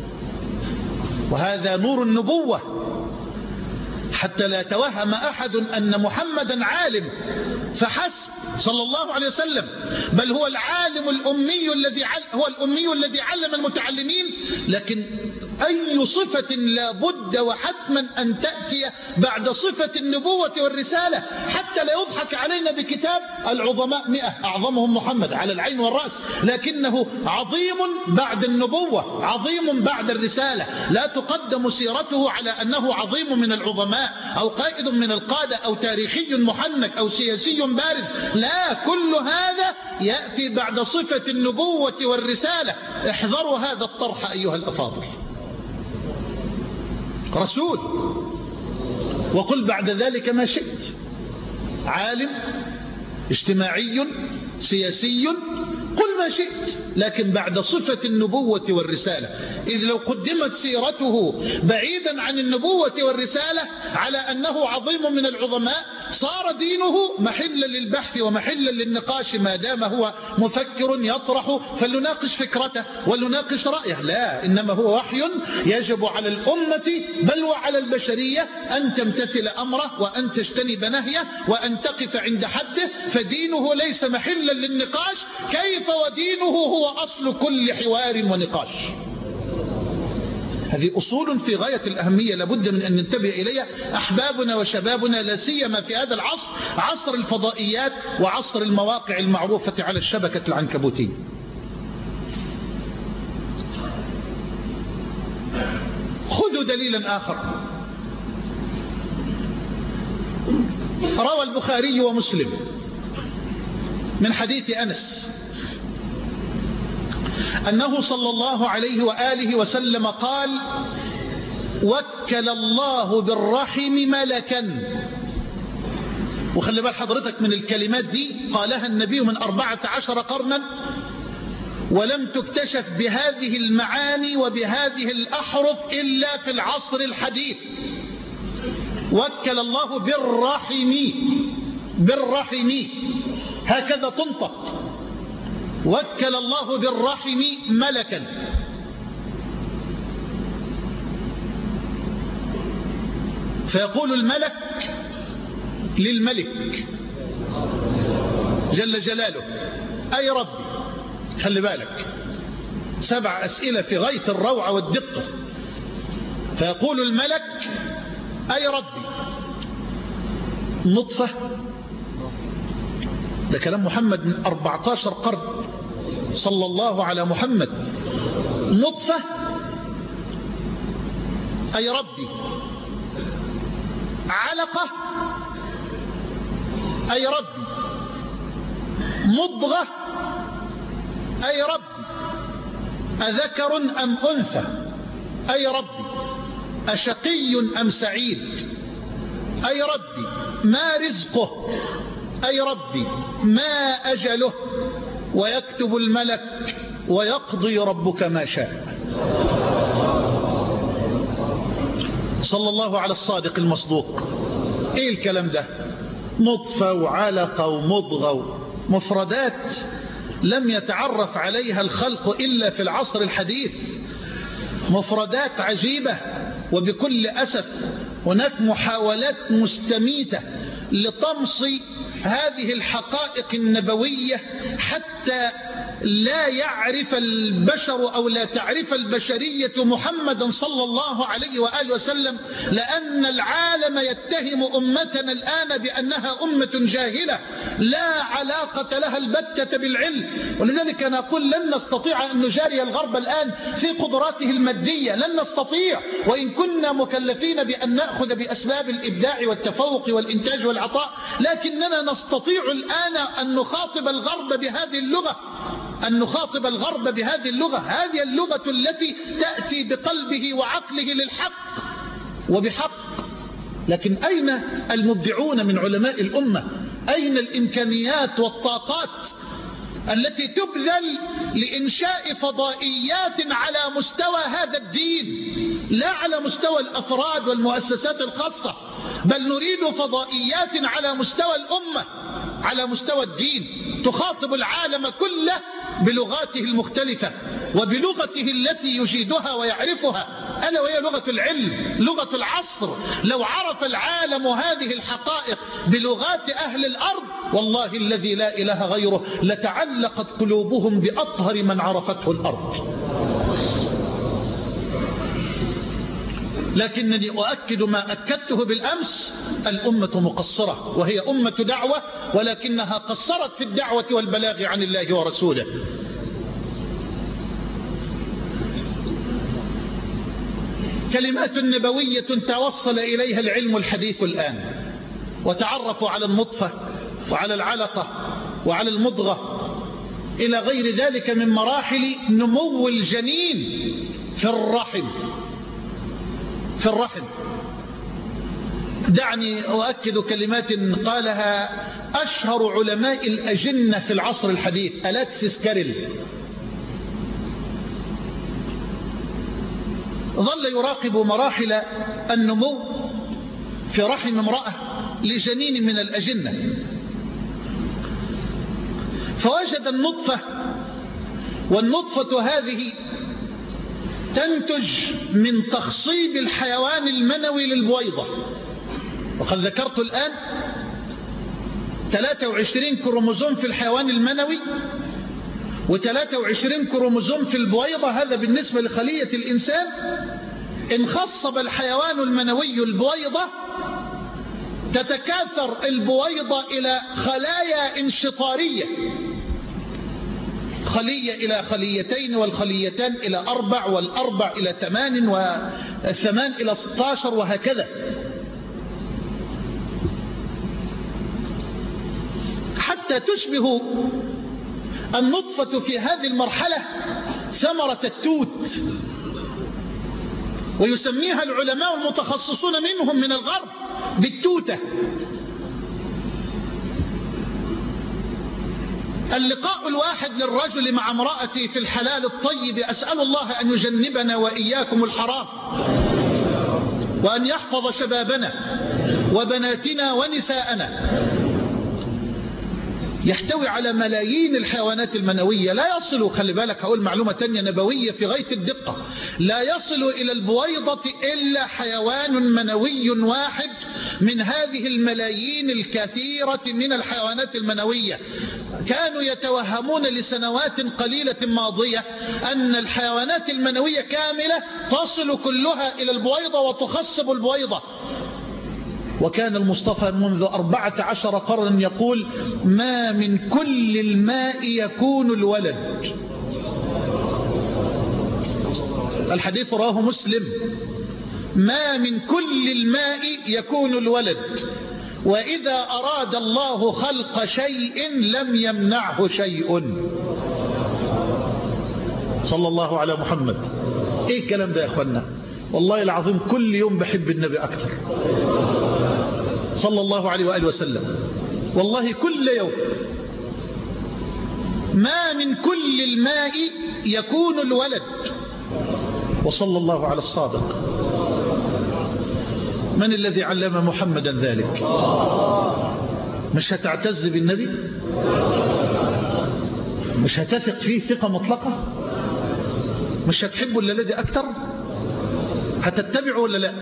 وهذا نور النبوة، حتى لا يتوهم أحد أن محمدا عالم فحسب صلى الله عليه وسلم، بل هو العالم الأمي الذي علم المتعلمين. لكن أي صفة لا بد وحتما أن تأتي بعد صفة النبوة والرسالة، حتى لا يضحك علينا بكتاب العظماء 100 أعظمهم محمد على العين والرأس، لكنه عظيم بعد النبوة، عظيم بعد الرسالة. لا تقدم سيرته على أنه عظيم من العظماء أو قائد من القادة أو تاريخي محنك أو سياسي بارز، لا، كل هذا يأتي بعد صفة النبوة والرسالة. احذروا هذا الطرح أيها الأفاضل. رسول، وقل بعد ذلك ما شئت، عالم، اجتماعي، سياسي، قل ما شئت، لكن بعد صفة النبوة والرسالة. إذ لو قدمت سيرته بعيدا عن النبوة والرسالة على أنه عظيم من العظماء صار دينه محلا للبحث ومحلا للنقاش، ما دام هو مفكر يطرح فلنناقش فكرته ولنناقش رأيه. لا، إنما هو وحي يجب على الأمة بل وعلى البشرية أن تمتثل أمره وأن تجتنب نهيه وأن تقف عند حده، فدينه ليس محلا للنقاش. كيف ودينه هو أصل كل حوار ونقاش؟ هذه أصول في غاية الأهمية لابد من أن ننتبه إليها أحبابنا وشبابنا، لا سيما في هذا العصر، عصر الفضائيات وعصر المواقع المعروفة على الشبكة العنكبوتية. خذوا دليلا آخر. روى البخاري ومسلم من حديث أنس أنه صلى الله عليه وآله وسلم قال: وكل الله بالرحم ملكا. وخلي بال حضرتك من الكلمات دي، قالها النبي من 14 قرنا، ولم تكتشف بهذه المعاني وبهذه الأحرف إلا في العصر الحديث. وكل الله بالرحم، بالرحم هكذا تنطق. وكل الله بالرحم ملكا فيقول الملك للملك جل جلاله: أي ربي. خلي بالك، 7 أسئلة في غاية الروعة والدقة. فيقول الملك: أي ربي. نطفة، ده كلام محمد من 14 قرن صلى الله على محمد. نطفة، أي ربي. علقة، أي ربي. مضغة، أي ربي. أذكر أم أنثى، أي ربي. أشقي أم سعيد، أي ربي. ما رزقه، أي ربي. ما أجله. ويكتب الملك ويقضي ربك ما شاء. صلى الله على الصادق المصدوق. ايه الكلام ده؟ نطفة وعلقة ومضغة، مفردات لم يتعرف عليها الخلق إلا في العصر الحديث. مفردات عجيبة، وبكل أسف هناك محاولات مستميتة لطمس هذه الحقائق النبوية حتى لا يعرف البشر أو لا تعرف البشرية محمدا صلى الله عليه وآله وسلم، لأن العالم يتهم أمتنا الآن بأنها أمة جاهلة لا علاقة لها البتة بالعلم. ولذلك نقول لن نستطيع أن نجاري الغرب الآن في قدراته المادية، لن نستطيع، وإن كنا مكلفين بأن نأخذ بأسباب الإبداع والتفوق والإنتاج والعطاء، لكننا نستطيع الآن أن نخاطب الغرب بهذه اللغة، أن نخاطب الغرب بهذه اللغة، هذه اللغة التي تأتي بقلبه وعقله للحق وبحق. لكن أين المبدعون من علماء الأمة؟ أين الإمكانيات والطاقات التي تبذل لإنشاء فضائيات على مستوى هذا الدين، لا على مستوى الأفراد والمؤسسات الخاصة، بل نريد فضائيات على مستوى الأمة، على مستوى الدين، تخاطب العالم كله بلغاته المختلفة وبلغته التي يجيدها ويعرفها، ألا وهي لغة العلم، لغة العصر. لو عرف العالم هذه الحقائق بلغات أهل الأرض، والله الذي لا إله غيره، لتعلقت قلوبهم بأطهر من عرفته الأرض. لكنني أؤكد ما أكدته بالأمس: الأمة مقصرة، وهي أمة دعوة، ولكنها قصرت في الدعوة والبلاغ عن الله ورسوله. كلمات نبوية توصل إليها العلم الحديث الآن، وتعرفوا على النطفة وعلى العلقة وعلى المضغة إلى غير ذلك من مراحل نمو الجنين في الرحم. دعني أؤكد كلمات قالها أشهر علماء الأجنة في العصر الحديث، ألكسيس كاريل. ظل يراقب مراحل النمو في رحم امرأة لجنين من الأجنة، فوجد النطفة، والنطفة هذه تنتج من تخصيب الحيوان المنوي للبويضة. وقد ذكرت الآن 23 كروموزوم في الحيوان المنوي و23 كروموزوم في البويضة، هذا بالنسبة لخلية الإنسان. إن خصب الحيوان المنوي البويضة تتكاثر البويضة إلى خلايا انشطارية، خلية إلى خليتين، والخليتان إلى 4، والأربع إلى 8، والثمان إلى 16، وهكذا. حتى تشبه النطفة في هذه المرحلة ثمرة التوت، ويسميها العلماء المتخصصون منهم من الغرب بالتوتة. اللقاء الواحد للرجل مع امرأته في الحلال الطيب، أسأل الله أن يجنبنا وإياكم الحرام، وأن يحفظ شبابنا وبناتنا ونساءنا. يحتوي على ملايين الحيوانات المنوية، لا يصل، خلي بالك هقول معلومة تانية نبوية في غاية الدقة، لا يصل إلى البويضة إلا حيوان منوي واحد من هذه الملايين الكثيرة من الحيوانات المنوية. كانوا يتوهمون لسنوات قليلة ماضية أن الحيوانات المنوية كاملة تصل كلها إلى البويضة وتخصب البويضة. وكان المصطفى منذ 14 قرنا يقول: ما من كل الماء يكون الولد. الحديث رواه مسلم: ما من كل الماء يكون الولد، وإذا أراد الله خلق شيء لم يمنعه شيء. صلى الله على محمد. ايه الكلام ده يا اخوانا؟ والله العظيم كل يوم بحب النبي أكثر صلى الله عليه وآله وسلم، والله كل يوم. ما من كل الماء يكون الولد، وصلى الله على الصادق. من الذي علم محمدا ذلك؟ مش هتعتز بالنبي؟ مش هتثق فيه ثقة مطلقة؟ مش هتحبه الذي أكثر؟ هتتبعه ولا لا؟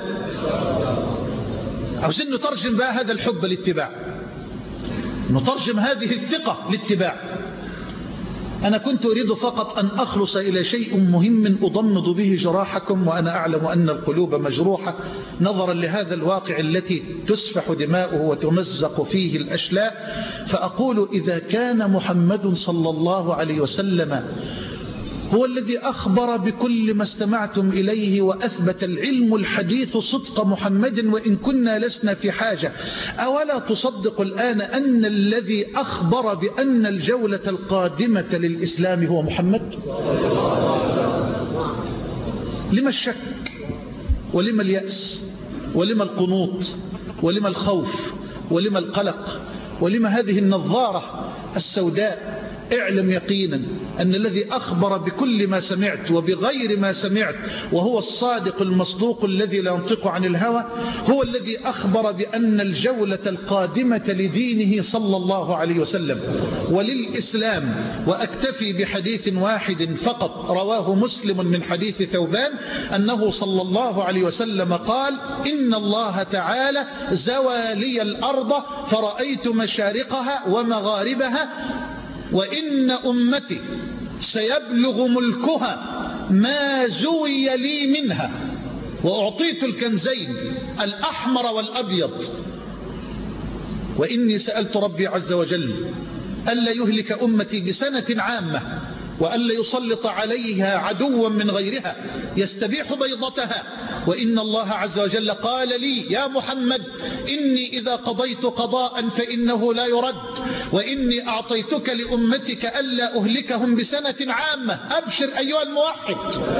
عاوزين نترجم بقى هذا الحب للاتباع، نترجم هذه الثقة للاتباع. أنا كنت أريد فقط أن أخلص إلى شيء مهم أضمد به جراحكم، وأنا أعلم أن القلوب مجروحة نظرا لهذا الواقع التي تسفح دماؤه وتمزق فيه الأشلاء. فأقول: إذا كان محمد صلى الله عليه وسلم هو الذي أخبر بكل ما استمعتم إليه، وأثبت العلم الحديث صدق محمد وإن كنا لسنا في حاجة، أولا تصدق الآن أن الذي أخبر بأن الجولة القادمة للإسلام هو محمد؟ لما الشك ولما اليأس ولما القنوط ولما الخوف ولما القلق ولما هذه النظارة السوداء؟ اعلم يقينا أن الذي أخبر بكل ما سمعت وبغير ما سمعت وهو الصادق المصدوق الذي لا ينطق عن الهوى هو الذي أخبر بأن الجولة القادمة لدينه صلى الله عليه وسلم وللإسلام. وأكتفي بحديث واحد فقط رواه مسلم من حديث ثوبان أنه صلى الله عليه وسلم قال: إن الله تعالى زوى لي الأرض فرأيت مشارقها ومغاربها، وإن أمتي سيبلغ ملكها ما زوي لي منها، وأعطيت الكنزين الأحمر والأبيض، وإني سألت ربي عز وجل ألا يهلك أمتي بسنة عامة، وألا يسلط عليها عدوا من غيرها يستبيح بيضتها، وإن الله عز وجل قال لي: يا محمد إني إذا قضيت قضاء فإنه لا يرد، وإني أعطيتك لأمتك ألا أهلكهم بسنة عامة. أبشر أيها الموحد،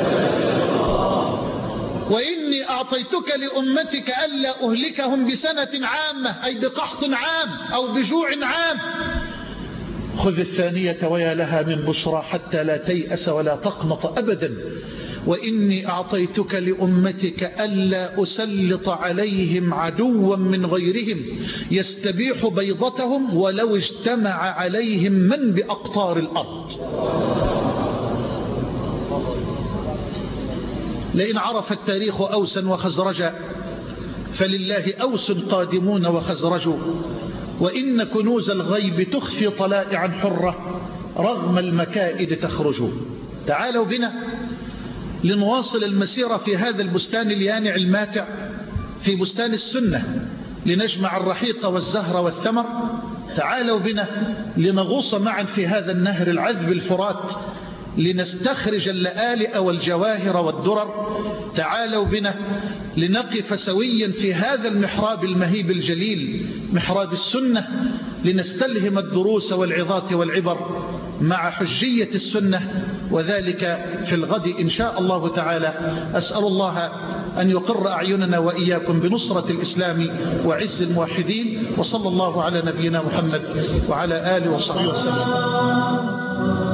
وإني أعطيتك لأمتك ألا أهلكهم بسنة عامة، أي بقحط عام أو بجوع عام. خذ الثانية ويا لها من بشرى حتى لا تيأس ولا تقنط أبدا. وإني أعطيتك لأمتك ألا أسلط عليهم عدوا من غيرهم يستبيح بيضتهم ولو اجتمع عليهم من بأقطار الأرض. لئن عرف التاريخ أوسا وخزرجا فلله أوس قادمون وخزرج، وإن كنوز الغيب تخفي طلائعا حرة رغم المكائد تخرج. تعالوا بنا لنواصل المسيرة في هذا البستان اليانع الماتع، في بستان السنة، لنجمع الرحيق والزهر والثمر. تعالوا بنا لنغوص معا في هذا النهر العذب الفرات، لنستخرج اللآلئ والجواهر والدرر. تعالوا بنا لنقف سويا في هذا المحراب المهيب الجليل، محراب السنة، لنستلهم الدروس والعظات والعبر مع حجية السنة، وذلك في الغد إن شاء الله تعالى. أسأل الله أن يقر أعيننا وإياكم بنصرة الإسلام وعز الموحدين، وصلى الله على نبينا محمد وعلى آله وصحبه وسلم.